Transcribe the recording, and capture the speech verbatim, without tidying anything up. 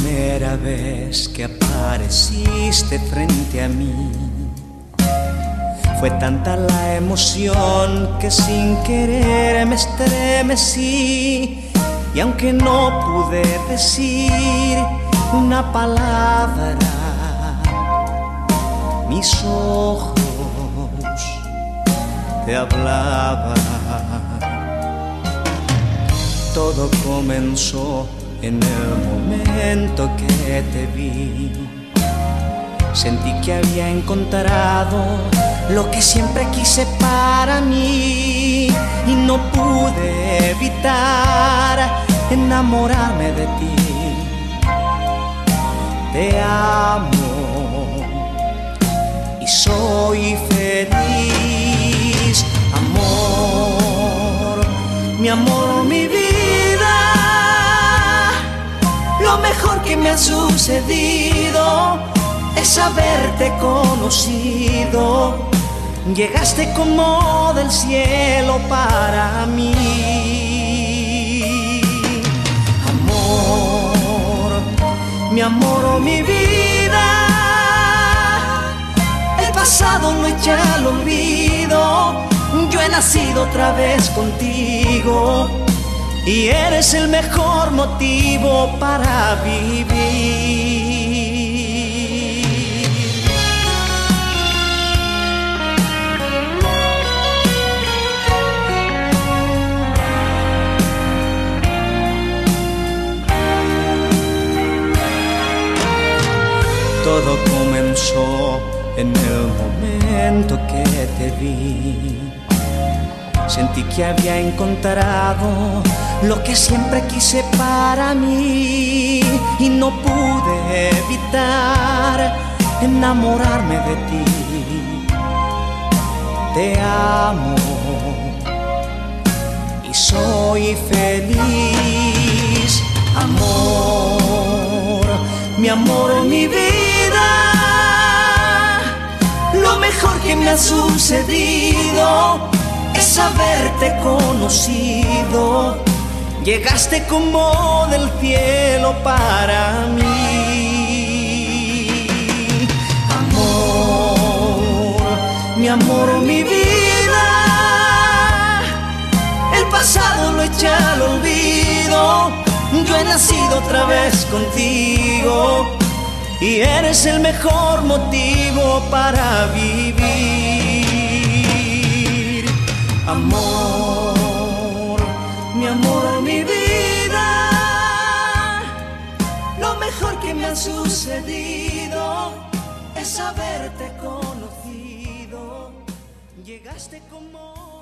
primera vez que apareciste frente a mí, fue tanta la emoción que sin querer me estremecí, y aunque no pude decir una palabra, mis ojos te hablaban. Todo comenzó en el momento que te vi. Sentí que había encontrado lo que siempre quise para mí, y no pude evitar enamorarme de ti. Te amo y soy feliz. Amor, mi amor, mi vida, lo mejor que me ha sucedido es haberte conocido. Llegaste como del cielo para mí. Amor, mi amor, mi vida, el pasado lo eché al olvido. Yo he nacido otra vez contigo, y eres el mejor motivo para vivir. Todo comenzó en el momento que te vi. Sentí que había encontrado lo que siempre quise para mí, y no pude evitar enamorarme de ti. Te amo y soy feliz. Amor, mi amor, mi vida, lo mejor que me ha sucedido es haberte conocido. Llegaste como del cielo para mí. Amor, mi amor, mi vida, el pasado lo eché al olvido. Yo he nacido otra vez contigo, y eres el mejor motivo para vivir. Amor, mi amor, mi vida, lo mejor que me ha sucedido es haberte conocido. Llegaste como